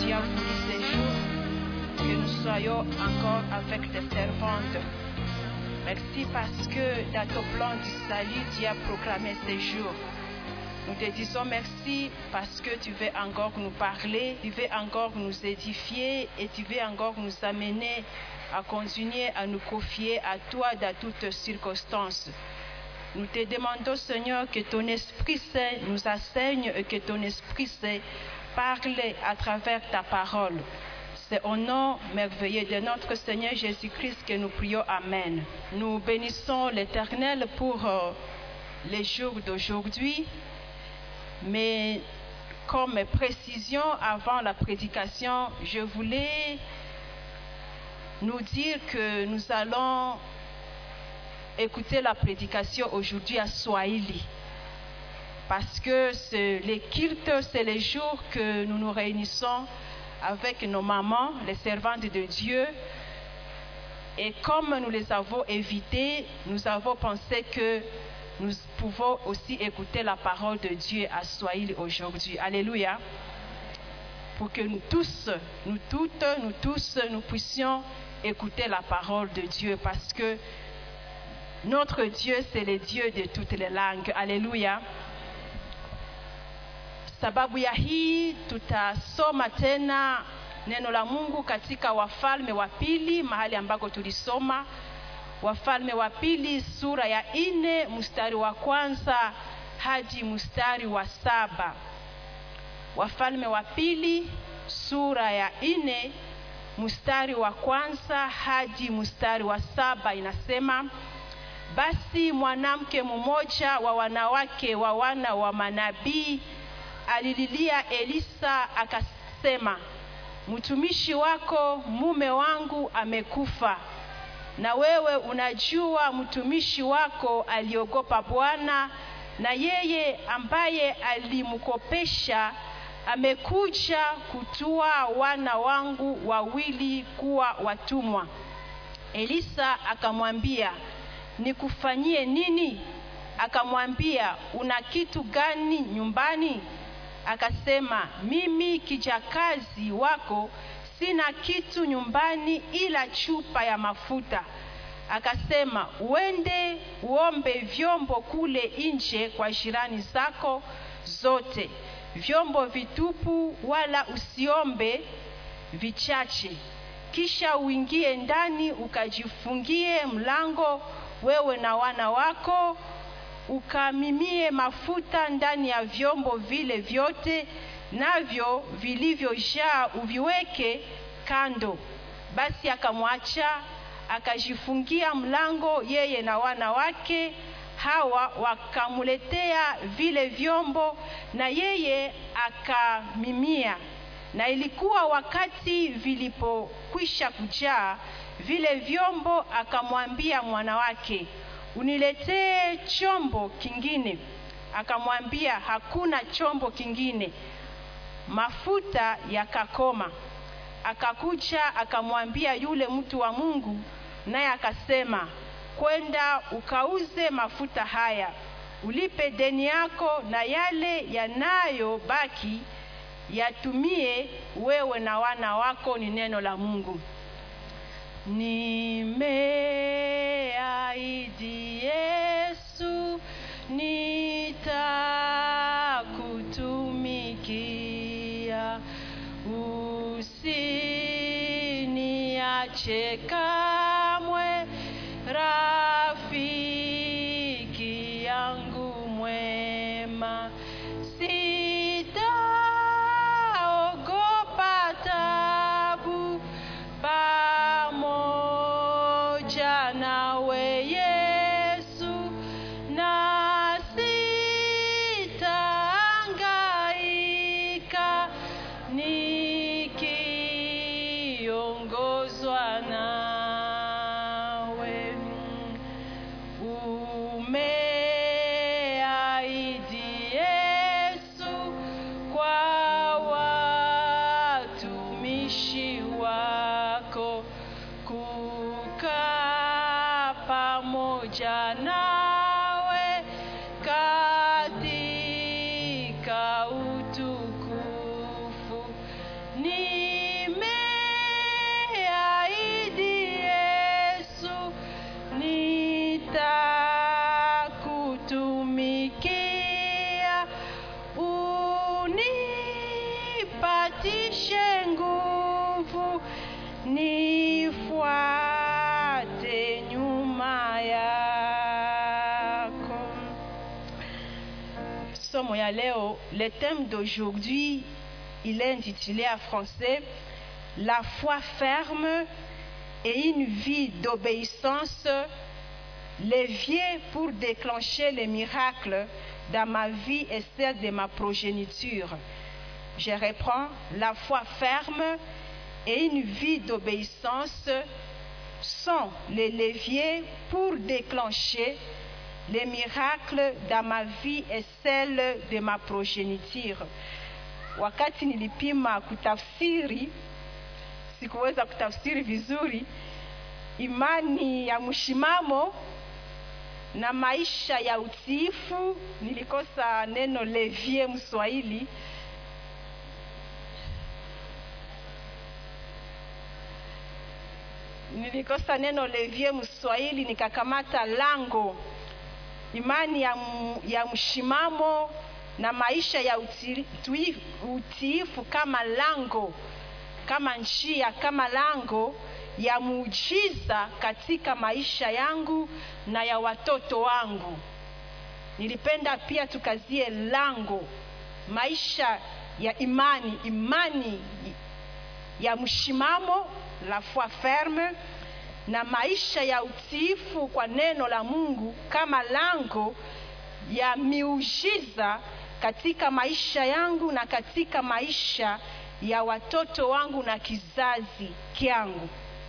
tu as voulu ces jours que nous soyons encore avec tes servantes. Merci parce que dans ton plan du salut, tu as proclamé ces jours. Nous te disons merci parce que tu veux encore nous parler, tu veux encore nous édifier et tu veux encore nous amener à continuer à nous confier à toi dans toutes circonstances. Nous te demandons, Seigneur, que ton Esprit Saint nous enseigne et que ton Esprit Saint parle à travers ta parole. C'est au nom merveilleux de notre Seigneur Jésus-Christ que nous prions. Amen. Nous bénissons l'Éternel pour les jours d'aujourd'hui. Mais comme précision avant la prédication, je voulais nous dire que nous allons écouter la prédication aujourd'hui à Swahili. Parce que les cultes, c'est les jours que nous nous réunissons avec nos mamans, les servantes de Dieu. Et comme nous les avons évitées, nous avons pensé que nous pouvons aussi écouter la parole de Dieu à Swahili aujourd'hui. Alléluia. Pour que nous tous, nous toutes, nous tous, nous puissions écouter la parole de Dieu. Parce que notre Dieu, c'est le Dieu de toutes les langues. Alléluia. Sababu ya hii tutasoma tena neno la Mungu katika Wafalme wa Pili, mahali ambako tulisoma Wafalme wa Pili sura ya 4 mstari wa 1 hadi mstari wa 7. Wafalme wa Pili sura ya 4 mstari wa 1 hadi mstari wa 7 inasema: basi mwanamke mmoja wa wanawake wa wana wa manabii alililia Elisa akasema, mtumishi wako mume wangu amekufa, na wewe unajua mtumishi wako aliogopa Bwana, na yeye ambaye alimkopesha amekuja kutoa wana wangu wawili kuwa watumwa. Elisa akamwambia, nikufanyie nini? Akamwambia, una kitu gani nyumbani? Akasema, mimi kijakazi wako sina kitu nyumbani ila chupa ya mafuta. Akasema, uende uombe vyombo kule nje kwa jirani zako zote, vyombo vitupu, wala usiombe vichache. Kisha uingie ndani ukajifungie mlango, wewe na wana wako, ukamimie mafuta ndani ya vyombo vile vyote, navyo vilivyojaa uviweke kando. Basi akamwacha, akajifungia mlango, yeye na wana wake. Hawa wakamuletea vile vyombo, na yeye akamimia. Na ilikuwa wakati vilipokwisha kujaa vile vyombo, akamwambia mwana wake, uniletee chombo kingine. Akamwambia, hakuna chombo kingine. Mafuta yakakoma. Akakuja akamwambia yule mtu wa Mungu, naye akasema, kwenda ukauze mafuta haya, ulipe deni yako, na yale yanayobaki yatumie wewe na wana wako. Ni neno la Mungu. Nimeahidi Yesu nitakutumikia, usiniache kamwe, rafiki yangu mwema. Sitaogopa taabu, pamoja nawe Yesu, na sitahangaika nikiongozwa na nipatishe nguvu, nifuate nyuma yako. Somo ya leo, le thème d'aujourd'hui, il est intitulé en français La foi ferme et une vie d'obéissance, levier pour déclencher les miracles dans ma vie et celle de ma progéniture. Je reprends, la foi ferme et une vie d'obéissance sont les leviers pour déclencher les miracles dans ma vie et celle de ma progéniture. Wakati nilipima kutafsiri, sikuweza kutafsiri vizuri imani ya mshimamo na maisha ya utiifu. Nilikosa neno levier Mswahili. Nikakamata lango. Imani ya mshimamo na maisha ya utiifu kama lango, kama njia, kama lango ya muujiza katika maisha yangu na ya watoto wangu. Nilipenda pia tukazie lango, maisha ya imani ya mshimamo, la foi ferme, na maisha ya utiifu kwa neno la Mungu kama lango ya miujiza katika maisha yangu na katika maisha ya watoto wangu na kizazi kyangu.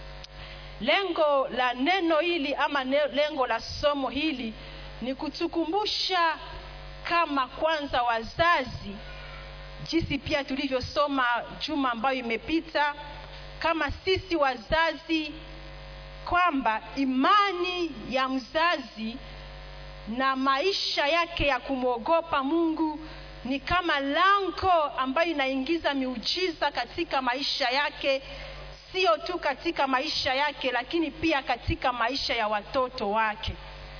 Lengo la neno hili ama lengo la somo hili ni kutukumbusha kama kwanza wazazi, jinsi pia tulivyosoma juma ambayo imepita, kama sisi wazazi, kwamba imani ya mzazi na maisha yake ya kumwogopa Mungu ni kama lango ambayo inaingiza miujiza katika maisha yake, sio tu katika maisha yake lakini pia katika maisha ya watoto wake.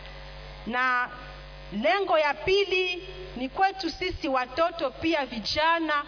Na lengo ya pili ni kwetu sisi watoto pia vijana,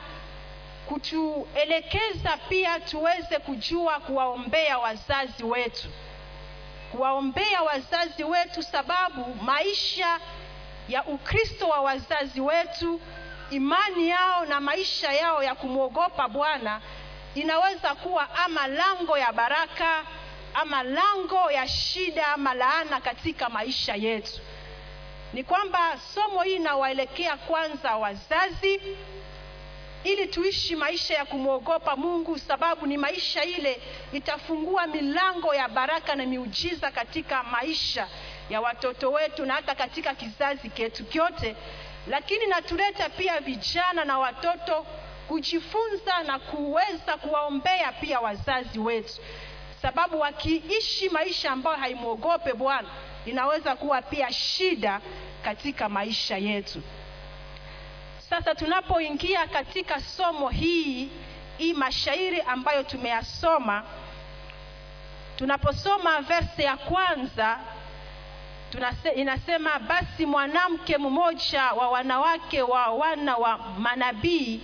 kutuelekeza pia tuweze kujua kuwaombea wazazi wetu. Kuwaombea wazazi wetu, sababu maisha ya Ukristo wa wazazi wetu, imani yao na maisha yao ya kumwogopa Bwana inaweza kuwa ama lango ya baraka ama lango ya shida ama laana katika maisha yetu. Ni kwamba somo hili nawaelekea kwanza wazazi, ili tuishi maisha ya kumwogopa Mungu, sababu ni maisha ile itafungua milango ya baraka na miujiza katika maisha ya watoto wetu na hata katika kizazi chetu kyote. Lakini natuleta pia vijana na watoto kujifunza na kuweza kuwaombea pia wazazi wetu, sababu wakiishi maisha ambayo haimwogope Bwana inaweza kuwa pia shida katika maisha yetu. Sasa tunapoingia katika somo hii mashairi ambayo tumeyasoma, tunaposoma verse ya kwanza inasema, basi mwanamke mmoja wa wanawake wa wana wa manabii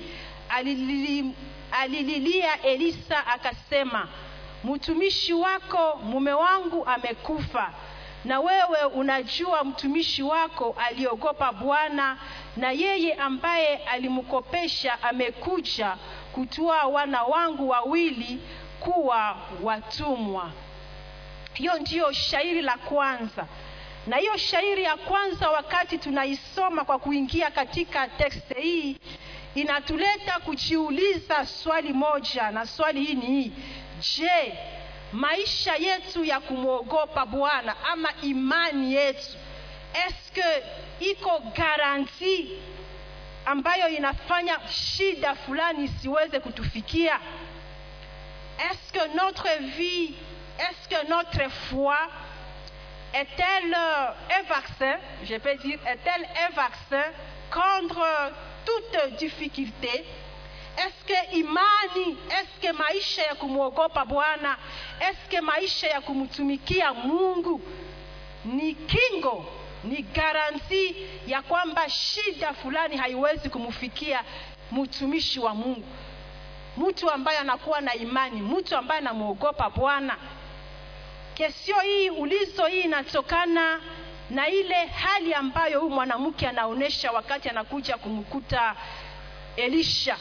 alililia Elisa akasema, mtumishi wako mume wangu amekufa, na wewe unajua mtumishi wako aliogopa Bwana, na yeye ambaye alimkopesha amekuja kutoa wana wangu wawili kuwa watumwa. Hiyo ndio shairi la kwanza. Na hiyo shairi ya kwanza wakati tunaisoma kwa kuingia katika text hii, inatuleta kujiuliza swali moja, na swali hii ni hii: je, maisha yetu ya kumwogopa Bwana ama imani yetu, eske iko garanti ambayo inafanya shida fulani siweze kutufikia? Est-ce que notre vie, est-ce que notre foi est-elle un vaccin, je peux dire, est-elle un vaccin contre toute difficulté? Est-ce que imani, est-ce que maisha ya kumwogopa Bwana, est-ce que maisha ya kumtumikia Mungu ni kingo, ni garanti ya kwamba shida fulani haiwezi kumfikia mtumishi wa Mungu? mtu ambaye anakuwa na imani, mtu ambaye anamuogopa Bwana. Kesio hii, ulizo hii inatokana na ile hali ambayo huyu mwanamke anaonesha wakati anakuja kumkuta Elisha.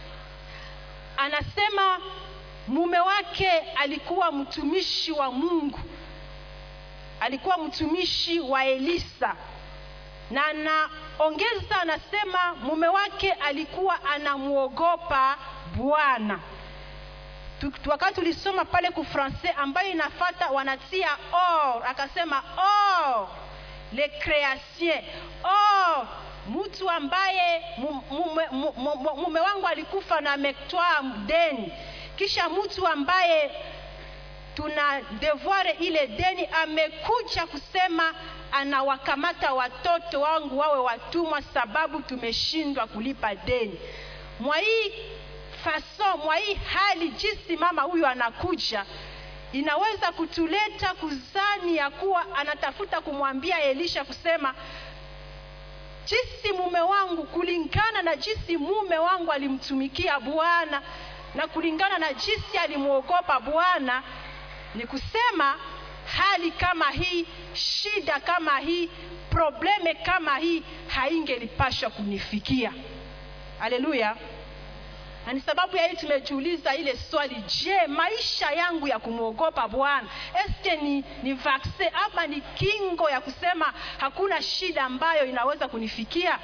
Anasema mume wake alikuwa mtumishi wa Mungu, alikuwa mtumishi wa Elisa, na anaongeza anasema mume wake alikuwa anamuogopa Bwana. Wakati tulisoma pale ku français ambayo inafuata wanatia or, akasema or les créations, or mtu ambaye mume wangu alikufa na ametoa deni, kisha mtu ambaye tuna devoir ile deni amekuja kusema anawakamata watoto wangu wawe watumwa sababu tumeshindwa kulipa deni. Mwa hii faso, mwa hii hali jinsi mama huyu anakuja, inaweza kutuleta kuzani ya kuwa anatafuta kumwambia Elisha kusema jinsi mume wangu, kulingana na jinsi mume wangu alimtumikia Bwana na kulingana na jinsi alimuogopa Bwana, ni kusema hali kama hii, shida kama hii, probleme kama hii haingelipaswa kunifikia. Haleluya. Na ni sababu ya hii tumejiuliza ile swali, je, maisha yangu ya kumuogopa Bwana eske ni vaccine ama ni kingo ya kusema hakuna shida ambayo inaweza kunifikia?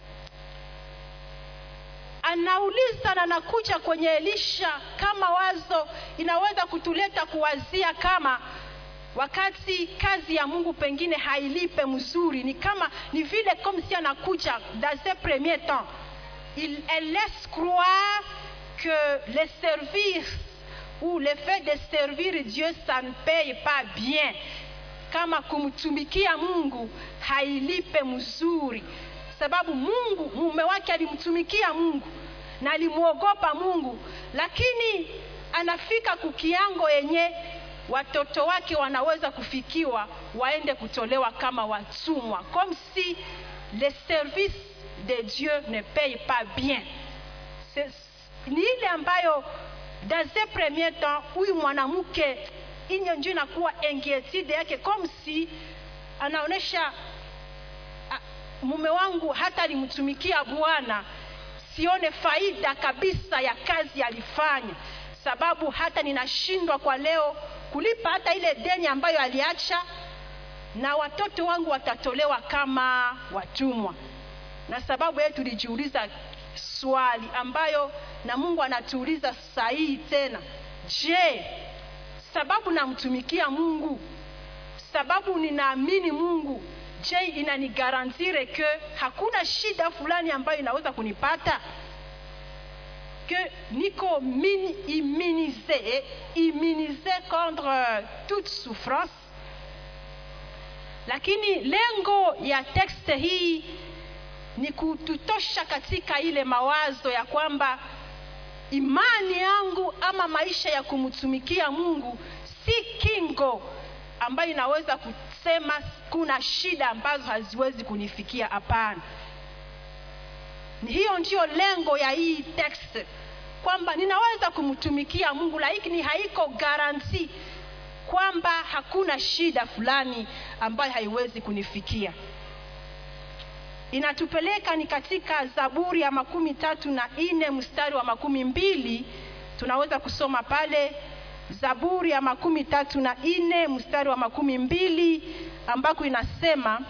Anauliza na nakuja kwenye Elisha kama wazo inaweza kutuleta kuwazia kama wakati kazi ya Mungu pengine hailipe mzuri, ni vile comme si anakuja dans ce premier temps, elle laisse croire que le servir ou le fait de servir Dieu ça ne paye pas bien, kama kumtumikia Mungu hailipe mzuri, sababu Mungu, mume wake alimtumikia Mungu na alimuogopa Mungu, lakini anafika kukiango yenye watoto wake wanaweza kufikiwa waende kutolewa kama watumwa, comme si le service de Dieu ne paye pas bien. Ni ile ambayo dans ce premier temps huyu mwanamke inyo ndio inakuwa inquiétude yake, comme si anaonesha mume wangu hata alimtumikia Bwana, sione faida kabisa ya kazi alifanya, sababu hata ninashindwa kwa leo kulipa hata ile deni ambayo aliacha, na watoto wangu watatolewa kama watumwa. Na sababu yetu tulijiuliza swali ambayo na Mungu anatuuliza sahihi tena, je, sababu namtumikia Mungu, sababu ninaamini Mungu, je, inanigarantire que hakuna shida fulani ambayo inaweza kunipata, que niko immunisé contre toute souffrance? Lakini lengo ya tekste hii ni kututosha katika ile mawazo ya kwamba imani yangu ama maisha ya kumtumikia Mungu si kingo ambayo inaweza kusema kuna shida ambazo haziwezi kunifikia. Hapana. Hiyo ndio lengo ya hii text, kwamba ninaweza kumtumikia Mungu lakini haiko garanti kwamba hakuna shida fulani ambayo haiwezi kunifikia. Inatupeleka ni katika Zaburi ya 34 mstari wa 12. Tunaweza kusoma pale Zaburi ya 34 mstari wa 12, ambako inasema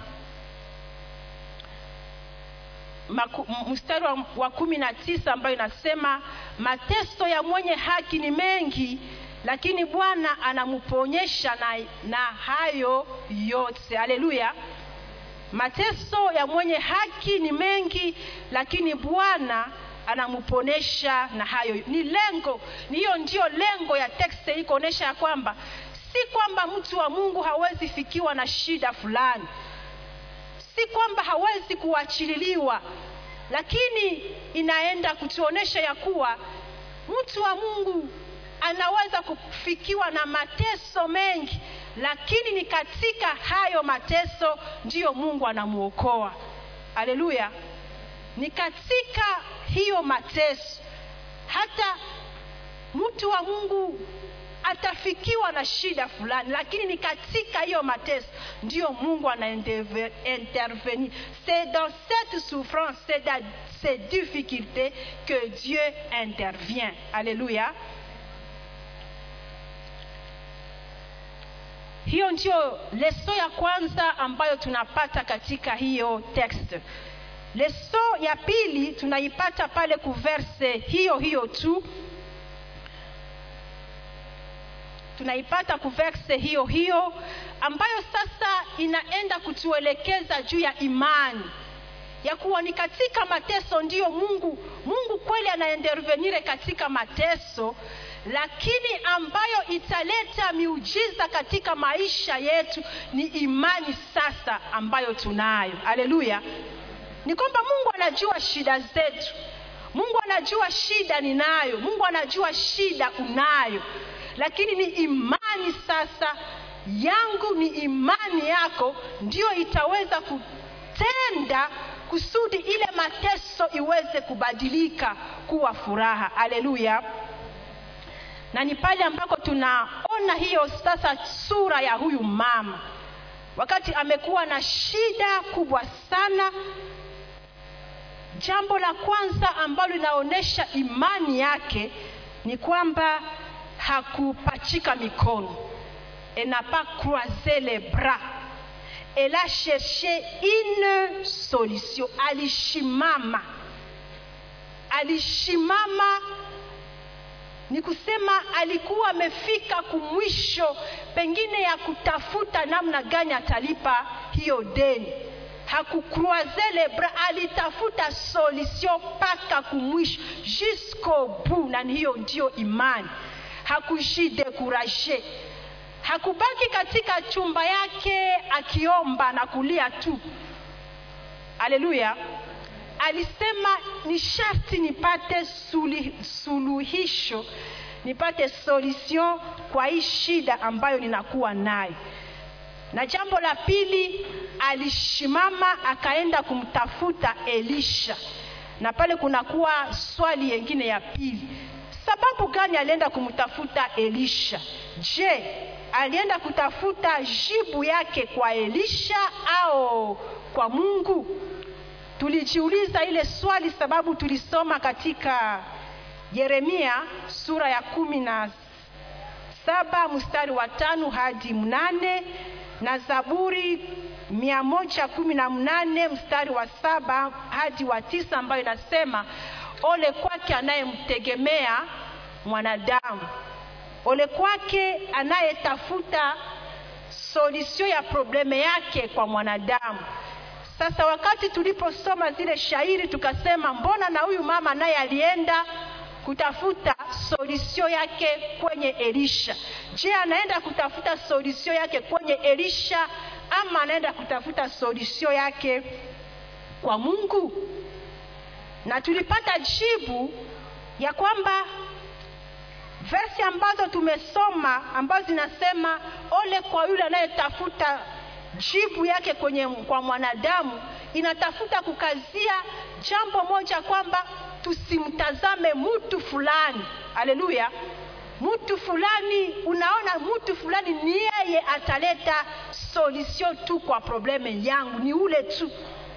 mstari wa 19 ambayo inasema mateso ya mwenye haki ni mengi, lakini Bwana anamuponyesha na hayo yote. Haleluya. Mateso ya mwenye haki ni mengi, lakini Bwana anamuponesha na hayo. Ni lengo, hiyo ndio lengo ya text hii, kuonesha ya kwamba si kwamba mtu wa Mungu hawezi fikiwa na shida fulani, si kwamba hawezi kuachililiwa, lakini inaenda kutuonesha ya kuwa mtu wa Mungu anaweza kufikiwa na mateso mengi, lakini ni katika hayo mateso ndiyo Mungu anamuokoa. Haleluya. Ni katika hiyo mateso, hata mtu wa Mungu atafikiwa na shida fulani, lakini ni katika hiyo mateso ndio Mungu intervenir. C'est dans cette souffrance, c'est dans ces difficultés que Dieu intervient. Alléluia. Hiyo ndio leso ya kwanza ambayo tunapata katika hiyo text. Leso ya pili tunaipata pale ku verse hiyo tu. Tunaipata ku verse hiyo ambayo sasa inaenda kutuelekeza juu ya imani. Ya kuwa ni katika mateso ndio Mungu kweli anaintervenir katika mateso, lakini ambayo italeta miujiza katika maisha yetu ni imani sasa ambayo tunayo. Haleluya. Ni kwamba Mungu anajua shida zetu. Mungu anajua shida ninayo. Mungu anajua shida unayo. Lakini ni imani sasa yangu, ni imani yako ndio itaweza kutenda kusudi ile mateso iweze kubadilika kuwa furaha. Haleluya. Na ni pale ambako tunaona hiyo sasa sura ya huyu mama. Wakati amekuwa na shida kubwa sana, jambo la kwanza ambalo linaonesha imani yake ni kwamba hakupachika mikono. Elle n'a pas croisé les bras. Elle a cherché une solution. Alishimama ni kusema alikuwa amefika kumwisho pengine ya kutafuta namna gani atalipa hiyo deni. Hakucroiser les bras, alitafuta solution paka kumwisho jusqu'au bout. Na hiyo ndio imani. Hakujidekuraje. Hakubaki katika chumba yake akiomba na kulia tu. Haleluya. Alisema ni sharti nipate suluhisho, nipate solution kwa hii shida ambayo ninakuwa nayo. Na jambo la pili, alishimama akaenda kumtafuta Elisha. Na pale kunakuwa swali nyingine ya pili. Sababu gani alienda kumtafuta Elisha? Je, alienda kutafuta jibu yake kwa Elisha au kwa Mungu? Tulijiuliza ile swali sababu tulisoma katika Yeremia sura ya 17 mstari wa 5 hadi 8 na Zaburi 118 mstari wa 7 hadi wa 9 ambayo inasema ole kwake anayemtegemea mwanadamu. Ole kwake anayetafuta solution ya probleme yake kwa mwanadamu. Sasa wakati tuliposoma zile shairi tukasema mbona na huyu mama naye alienda kutafuta solution yake kwenye Elisha? Je, anaenda kutafuta solution yake kwenye Elisha ama anaenda kutafuta solution yake kwa Mungu? Na tulipata jibu ya kwamba versi ambazo tumesoma ambazo zinasema ole kwa yule anayetafuta jibu yake kwa mwanadamu, inatafuta kukazia jambo moja kwamba tusimtazame mtu fulani. Haleluya. Mtu fulani, unaona mtu fulani ni yeye ataleta solution tu kwa probleme yangu, ni ule tu.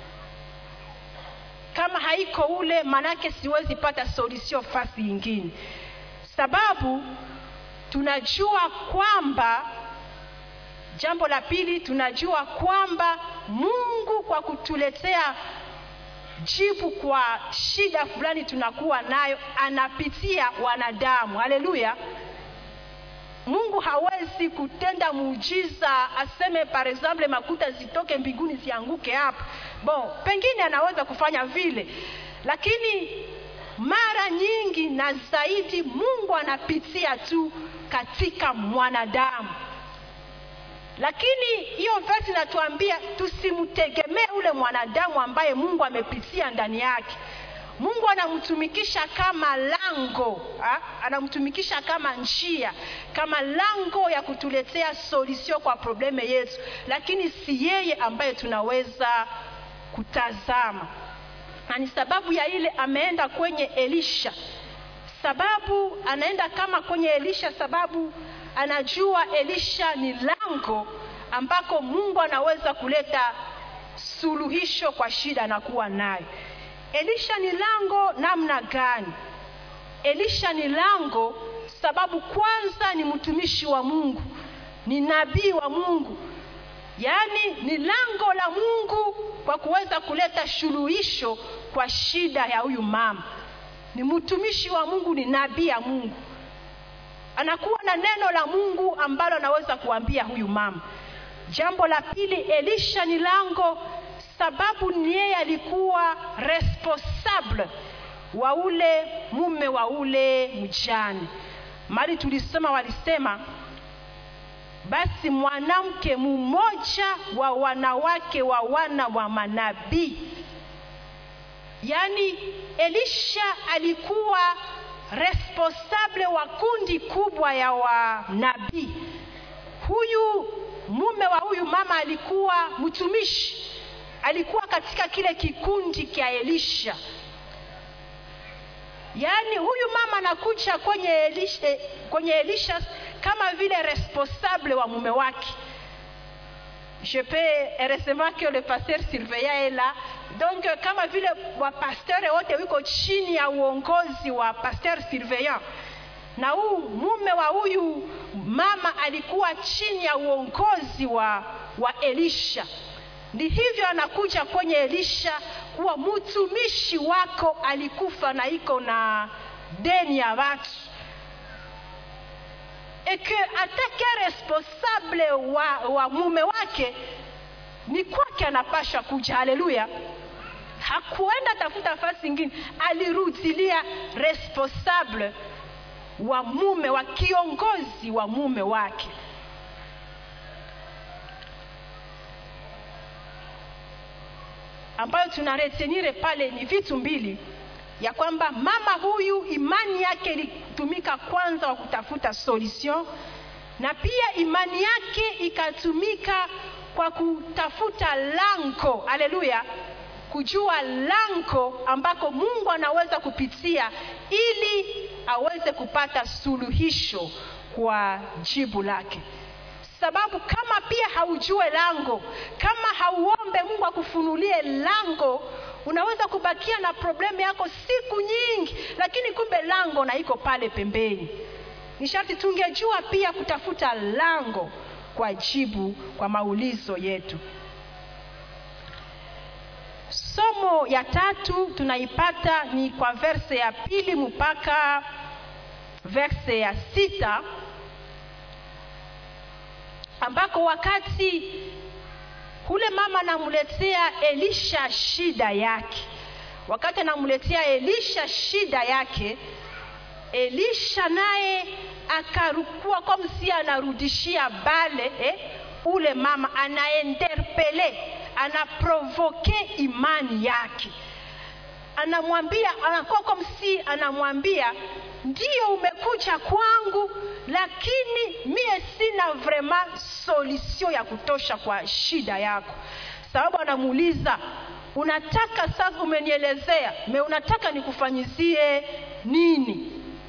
Kama haiko ule manake siwezi pata solution fasi nyingine. Sababu tunajua kwamba jambo la pili, tunajua kwamba Mungu kwa kutuletea jibu kwa shida fulani tunakuwa nayo anapitia wanadamu. Haleluya. Mungu hawezi kutenda muujiza aseme par exemple makuta zitoke mbinguni zianguke hapa. Pengine anaweza kufanya vile, lakini mara nyingi na zaidi Mungu anapitia tu katika mwanadamu. Lakini hiyo verse inatuambia tusimtegemee ule mwanadamu ambaye Mungu amepitia ndani yake. Mungu anamtumikisha kama lango, anamtumikisha kama njia, kama lango ya kutuletea solution kwa probleme yetu, lakini si yeye ambaye tunaweza kutazama. Na ni sababu ya ile ameenda kwenye Elisha. sababu anaenda kama kwenye Elisha, sababu anajua Elisha ni lango ambako Mungu anaweza kuleta suluhisho kwa shida anakuwa nayo. Elisha ni lango namna gani? Elisha ni lango sababu kwanza ni mtumishi wa Mungu, ni nabii wa Mungu. Yaani ni lango la Mungu kwa kuweza kuleta suluhisho kwa shida ya huyu mama. Ni mtumishi wa Mungu, ni nabii ya Mungu. Anakuwa na neno la Mungu ambalo anaweza kuambia huyu mama. Jambo la pili, Elisha ni lango sababu ni yeye alikuwa responsable wa ule mume wa ule mjane. Mali tulisema, walisema basi mwanamke mmoja wa wanawake wa wana wa manabii. Yani Elisha alikuwa responsable wa kundi kubwa ya wanabii. Huyu mume wa huyu mama alikuwa mtumishi, alikuwa katika kile kikundi kia Elisha. Yani huyu mama anakuja kwenye Elisha kama vile responsable wa mume wake. Je peux heureusement que le pasteur surveillant est là. Donc kama vile wa pasteur wote wiko chini ya uongozi wa pasteur surveillant, na huyu mume wa huyu mama alikuwa chini ya uongozi wa Elisha. Ndi hivyo anakuja kwenye Elisha kuwa mtumishi wako alikufa na iko na deni ya watu. Et que atake responsable wa mume wake ni kwake anapasha kuja. Haleluya. Hakuenda tafuta fasi nyingine, alirudilia responsable wa mume, wa kiongozi wa mume wake. Ambayo tunaretenire pale ni vitu mbili, ya kwamba mama huyu imani yake ilitumika kwanza wa kutafuta solution, na pia imani yake ikatumika kwa kutafuta lango. Haleluya. Kujua lango ambako Mungu anaweza kupitia ili aweze kupata suluhisho kwa jibu lake. Sababu kama pia haujue lango, kama hauombe Mungu akufunulie lango, unaweza kubakia na problemu yako siku nyingi, lakini kumbe lango na iko pale pembeni. Ni sharti tungejua pia kutafuta lango kwa jibu kwa maulizo yetu. Somo ya tatu tunaipata ni kwa verse ya 2 mpaka verse ya 6, ambako wakati hule mama anamuletea Elisha shida yake. Wakati anamuletea Elisha shida yake, Elisha naye akarukua kwa msi anarudishia bale ule mama, anainterpele, anaprovoke imani yake. Anamwambia, anakuwa kwa msi anamwambia, ndio umekuja kwangu, lakini mie sina vraiment solution ya kutosha kwa shida yako. Sababu anamuuliza, unataka sasa, umenielezea, unataka nikufanyizie nini?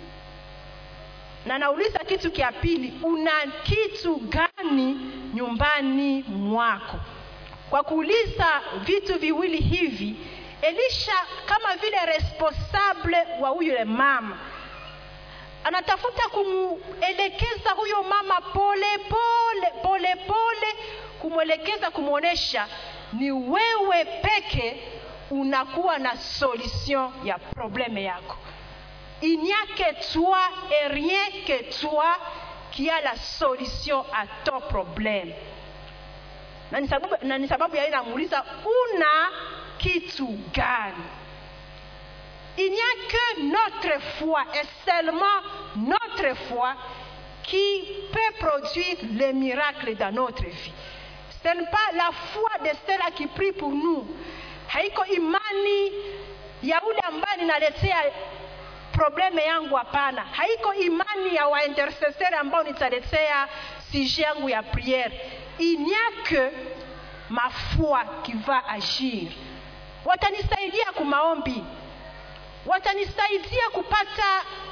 Na nauliza kitu kia pili, una kitu gani nyumbani mwako? Kwa kuuliza vitu viwili hivi, Elisha kama vile responsable wa huyo mama anatafuta kumuelekeza huyo mama pole pole, kumuelekeza, kumuonesha ni wewe peke unakuwa na solution ya probleme yako. Il n'y a que toi et rien que toi qui a la solution à ton problème. Na ni sababu ya inamuuliza, una kitu gani? Il n'y a que notre foi, et seulement notre foi, qui peut produire les miracles dans notre vie. Ce n'est pas la foi de ceux qui prient pour nous. Haiko imani ya ule ambaye ninaletea probleme yangu, hapana. Haiko imani ya waintercesseurs ambao nitaletea sujet yangu ya prière. Il n'y a que ma foi qui va agir. Watanisaidia kumaombi, watanisaidia kupata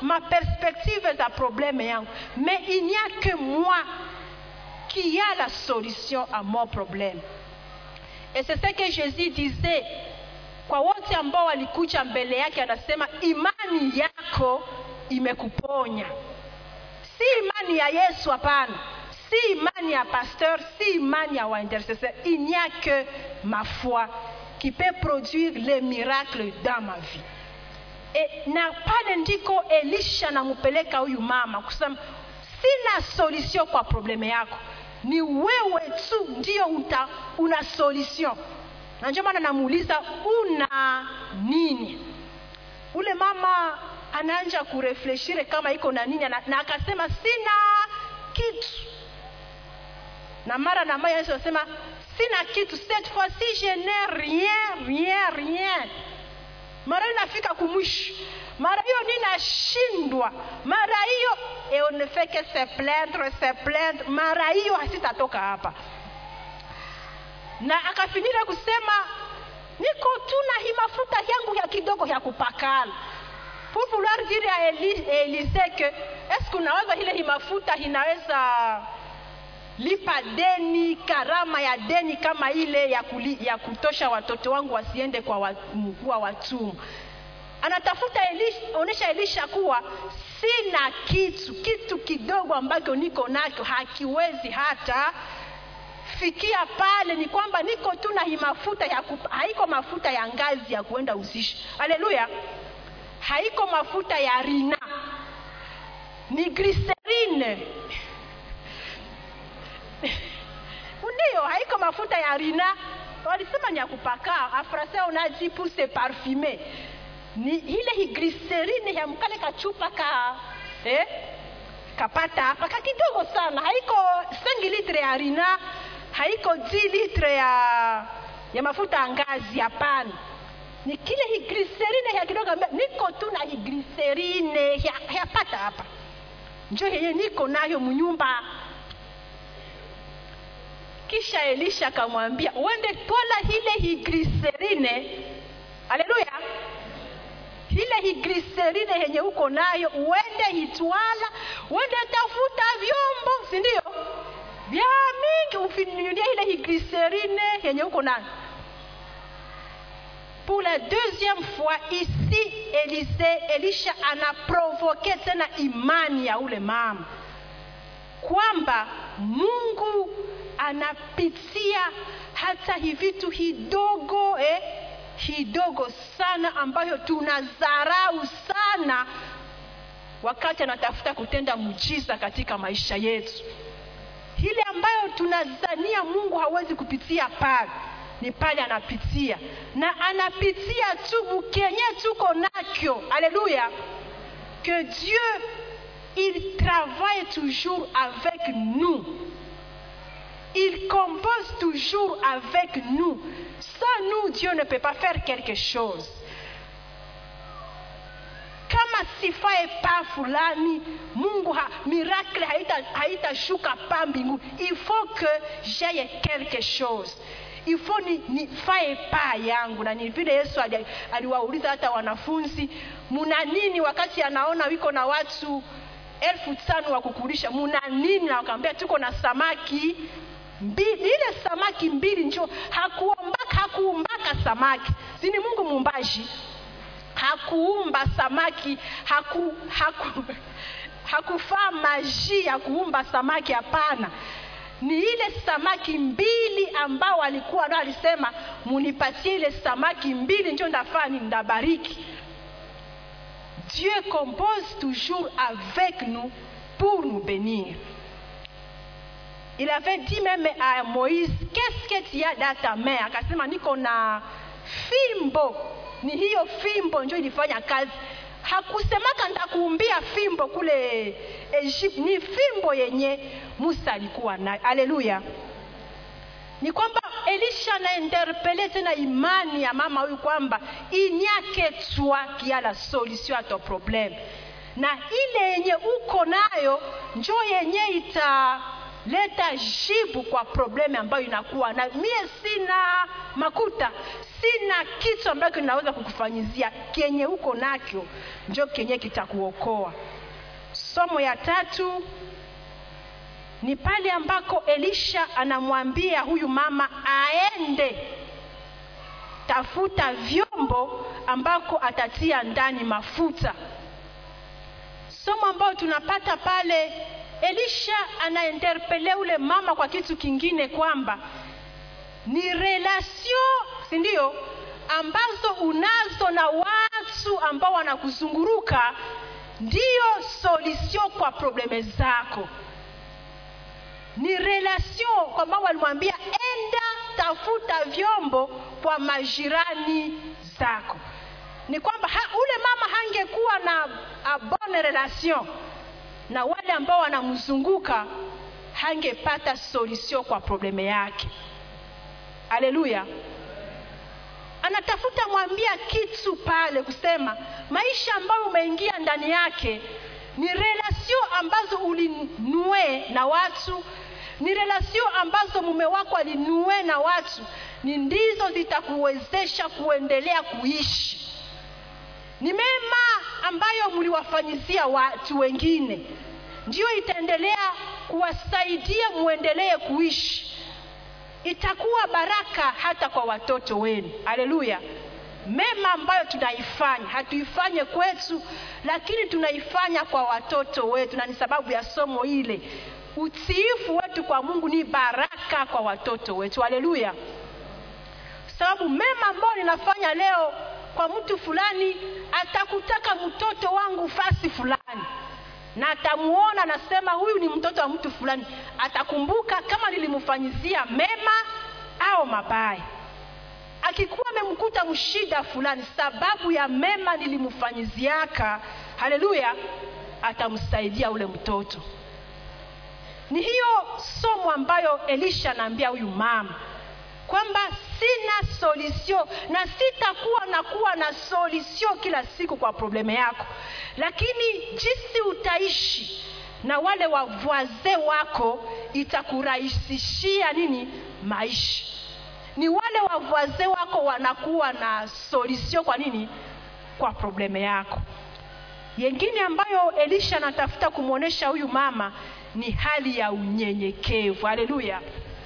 ma perspective za problème yangu, mais il n'y a que moi qui a la solution à mon problème. Et c'est ce que Jésus disait kwa wote ambao walikuja mbele yake, anasema imani yako imekuponya. Si imani ya Yesu hapana, si imani ya pasteur, si imani ya intercesseur. Il n'y a que ma foi qui peut produire les miracles dans ma vie. Et na pale ndiko Elisha namupeleka huyu mama kusema sina solution kwa probleme yako, ni wewe tu ndio una solution. Na ndio maana namuuliza una nini? Ule mama anaanza kurefleshire kama iko na nini, na akasema sina kitu. Na mara na mara Yesu anasema sina kitu, cette fois-ci je n'ai rien. Mara inafika kumwisho, mara hiyo ninashindwa, mara hiyo et on ne fait que se plaindre, mara hiyo hasitatoka hapa. Na akafinira kusema niko tu na hii mafuta yangu ya kidogo ya kupakala. Pour vouloir dire à Élisée que est-ce que unaweza ile hii mafuta inaweza lipa deni, karama ya deni kama ile ya kutosha watoto wangu wasiende kwa mkuu wa watumwa. Anatafuta onesha Elisha kuwa sina kitu kidogo ambacho niko nacho hakiwezi hata fikia pale, ni kwamba niko tu na hii mafuta haiko mafuta ya ngazi ya kuenda uzishi. Haleluya. Haiko mafuta ya rina, ni glycerine. Ndio, haiko mafuta ya rina. Walisema ni ya kupaka, en français on a dit pour se parfumer. Ni ile glycerine ya mkale kachupa kapata hapa kidogo sana. Haiko 5 litre ya rina, haiko 10 litre ya mafuta ya ngazi, hapana. Ni kile glycerine ya kidogo, niko tu na glycerine ya pata hapa. Njoo yeye niko nayo mnyumba. Kisha Elisha akamwambia uende tola ile glycerine. Haleluya. Ile glycerine yenye uko nayo uende hitwala, uende tafuta vyombo, si ndio? Vya mingi ufinyunie ile glycerine yenye uko nayo. Pour la deuxième fois ici, Elisha ana provoqué tena imani ya ule mama, kwamba Mungu anapitia hata hivitu hidogo sana ambayo tunadharau sana wakati anatafuta kutenda muujiza katika maisha yetu. Ile ambayo tunadhania Mungu hawezi kupitia pale, ni pale anapitia, na anapitia tu bukenye tuko nakyo. Alléluia. Que Dieu il travaille toujours avec nous. Il compose toujours avec nous. Sans nous, Dieu ne peut pas faire quelque chose. Kama sifae pa fulani, Mungu miracle haitashuka pa mbingu. Il faut que j'aie quelque chose. Il faut ni fae pa yangu. Na ni vile Yesu aliwauliza hata wanafunzi, muna nini wakati anaona wiko na watu 5,000 wa kukulisha, muna nini? Na wakamwambia tuko na samaki mbili. Ile samaki mbili njoo, hakuumbaka samaki. Sini Mungu muumbaji. Hakuumba samaki, hakufaa maji ya kuumba samaki, hapana. Ni ile samaki mbili ambao alikuwa ndio, alisema munipatie ile samaki mbili njoo ndafani ndabariki. Dieu compose toujours avec nous pour nous bénir. Il avait dit même à Moïse, qu'est-ce que tu as dans ta main? Akasema niko na fimbo. Ni hiyo fimbo ndio ilifanya kazi. Hakusemaka nitakuumbia fimbo kule Egypt. Ni fimbo yenye Musa alikuwa nayo. Haleluya. Ni kwamba Elisha na interpelle tena imani ya mama huyu kwamba il n'y a que toi qui a la solution à ton problème. Na ile yenye uko nayo njoo yenye leta jibu kwa probleme ambayo inakuwa na mie sina makuta, sina kitu ambacho kinaweza kukufanyizia. Kenye uko nakyo ndio kenye kitakuokoa. Somo ya 3 ni pale ambako Elisha anamwambia huyu mama aende tafuta vyombo ambako atatia ndani mafuta. Somo ambao tunapata pale, Elisha anainterpele ule mama kwa kitu kingine, kwamba ni relation, si ndio, ambazo unazo na watu ambao wanakuzunguruka ndio solution kwa probleme zako. Ni relation, kwa maana alimwambia enda tafuta vyombo kwa majirani zako. Ni kwamba ule mama hangekuwa na bonne relation na wale ambao wanamzunguka, hangepata solution kwa probleme yake. Haleluya. Anatafuta mwambia kitu pale, kusema maisha ambayo umeingia ndani yake ni relation ambazo ulinue na watu, ni relation ambazo mume wako alinue na watu, ni ndizo zitakuwezesha kuendelea kuishi. Ni mema ambayo mliwafanyizia watu wengine ndio itaendelea kuwasaidia muendelee kuishi. Itakuwa baraka hata kwa watoto wenu. Haleluya. Mema ambayo tunaifanya, hatuifanye kwetu, lakini tunaifanya kwa watoto wetu, na ni sababu ya somo ile. Utiifu wetu kwa Mungu ni baraka kwa watoto wetu. Haleluya. Sababu mema ambayo ninafanya leo kwa mtu fulani, atakutaka mtoto wangu fasi fulani, na atamuona nasema huyu ni mtoto wa mtu fulani, atakumbuka kama nilimfanyizia mema au mabaya. Akikuwa amemkuta mshida fulani sababu ya mema nilimfanyiziaka, haleluya, atamsaidia ule mtoto. Ni hiyo somo ambayo Elisha anaambia huyu mama, kwamba sina solution na sitakuwa na solution kila siku kwa probleme yako, lakini jinsi utaishi na wale wavoise wako itakurahisishia nini maisha. Ni wale wavoise wako wanakuwa na solution kwa nini, kwa probleme yako. Yengine ambayo Elisha anatafuta kumuonesha huyu mama ni hali ya unyenyekevu. Haleluya.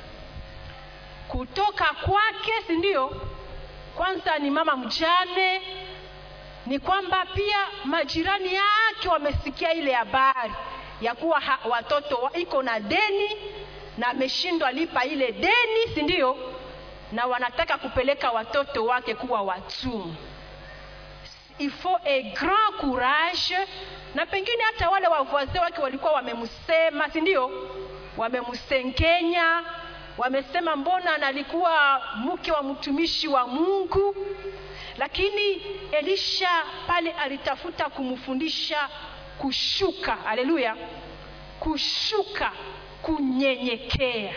Kutoka kwake, si ndio? Kwanza ni mama mjane, ni kwamba pia majirani yake wamesikia ile habari ya kuwa watoto iko na deni na ameshindwa lipa ile deni, si ndio? Na wanataka kupeleka watoto wake kuwa watumwa. Il faut un grand courage, na pengine hata wale wavoise wake walikuwa wamemsema, si ndio? Wamemsengenya, wamesema mbona analikuwa mke wa mtumishi wa Mungu. Lakini Elisha pale alitafuta kumfundisha kushuka. Haleluya. Kushuka, kunyenyekea.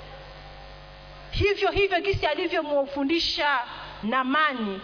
Hivyo gisi alivyomfundisha Naamani,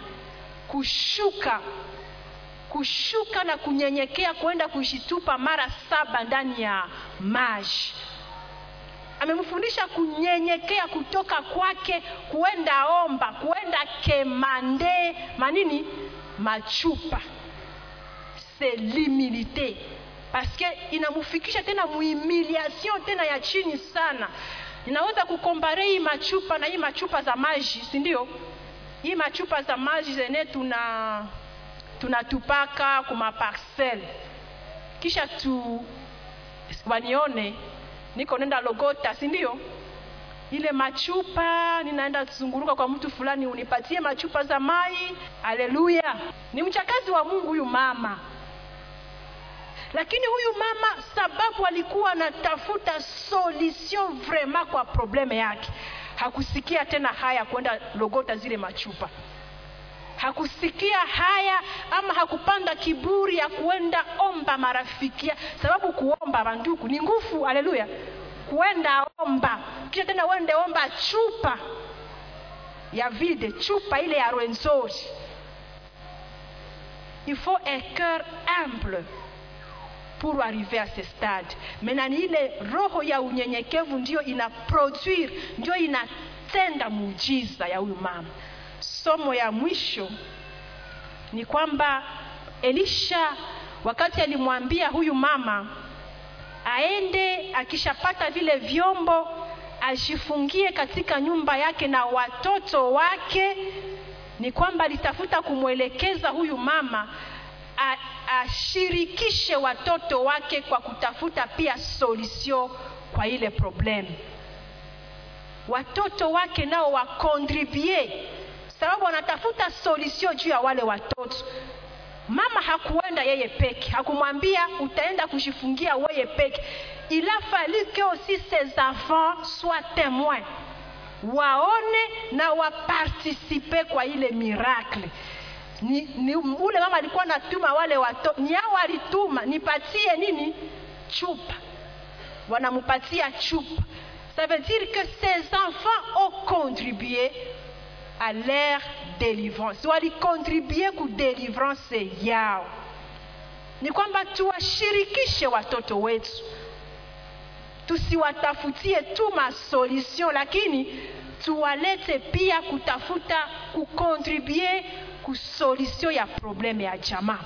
kushuka na kunyenyekea, kwenda kushitupa mara 7 ndani ya maji. Amemfundisha kunyenyekea kutoka kwake, kuenda omba, kuenda kemande manini machupa. C'est l'humilité, parce que inamufikisha tena muhumiliation tena ya chini sana. Ninaweza kukompare hii machupa na hii machupa za maji, si ndio? Hii machupa za maji zene tunatupaka kuma parcel, kisha wanione niko nenda Logota, si ndio? Ile machupa ninaenda kuzunguruka kwa mtu fulani, unipatie machupa za mai. Haleluya. Ni mchakazi wa Mungu huyu mama. Lakini huyu mama, sababu alikuwa anatafuta solution vraiment kwa probleme yake, hakusikia tena haya kwenda Logota zile machupa. Hakusikia haya ama hakupanda kiburi ya kuenda omba marafiki, sababu kuomba banduku ni nguvu. Haleluya. Kuenda omba, kisha tena uende omba chupa ya vide, chupa ile ya rwenzori. Il faut un cœur humble. pour arriver à ce stade. Maintenant ile roho ya unyenyekevu ndio ina produire, ndio inatenda muujiza ya huyu mama. Somo ya mwisho ni kwamba Elisha wakati alimwambia huyu mama aende akishapata vile vyombo ajifungie katika nyumba yake na watoto wake, ni kwamba alitafuta kumwelekeza huyu mama ashirikishe watoto wake kwa kutafuta pia solution kwa ile problem. Watoto wake nao wakontribue, sababu wanatafuta solution juu ya wale watoto. Mama hakuenda yeye peke, hakumwambia utaenda kujifungia wewe peke. Il a fallu que aussi ses enfants soient témoins, waone na waparticipe kwa ile miracle. Ni ule mama alikuwa anatuma wale watoto, ni hao alituma, nipatie nini? Chupa. Wanamupatia chupa. Ça veut dire que ces enfants ont contribué à leur délivrance. Wali contribuer ku délivrance yao. Ni kwamba tuwashirikishe watoto wetu. Tusiwatafutie tu ma solution, lakini tuwalete pia kutafuta kucontribuer ku solution ya probleme ya jamaa.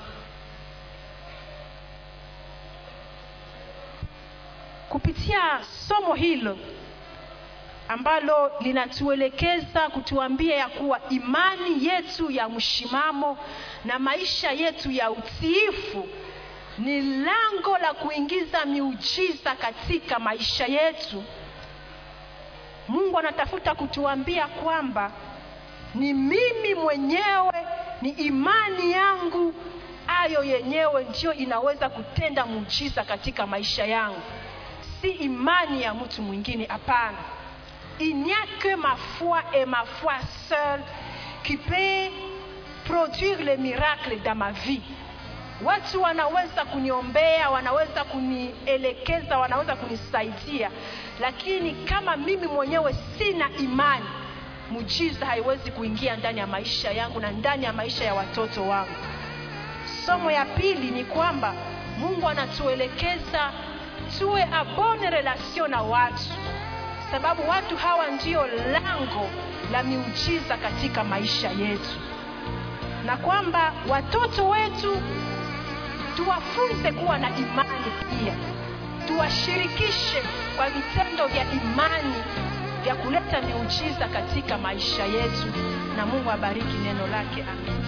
Kupitia somo hilo ambalo linatuelekeza kutuambia ya kuwa imani yetu ya mshimamo na maisha yetu ya utiifu ni lango la kuingiza miujiza katika maisha yetu. Mungu anatafuta kutuambia kwamba ni mimi mwenyewe, ni imani yangu ayo yenyewe ndio inaweza kutenda muujiza katika maisha yangu, si imani ya mtu mwingine. Hapana. Il n'y a que ma foi et ma foi seule qui peut produire les miracles dans ma vie. Watu wanaweza kuniombea, wanaweza kunielekeza, wanaweza kunisaidia, lakini kama mimi mwenyewe sina imani, muujiza haiwezi kuingia ndani ya maisha yangu na ndani ya maisha ya watoto wangu. Somo ya pili ni kwamba Mungu anatuelekeza tuwe a bonne relation na watu, sababu watu hawa ndio lango la miujiza katika maisha yetu, na kwamba watoto wetu tuwafunze kuwa na imani pia, tuwashirikishe kwa vitendo vya imani vya kuleta miujiza katika maisha yetu. Na Mungu abariki neno lake. Amen.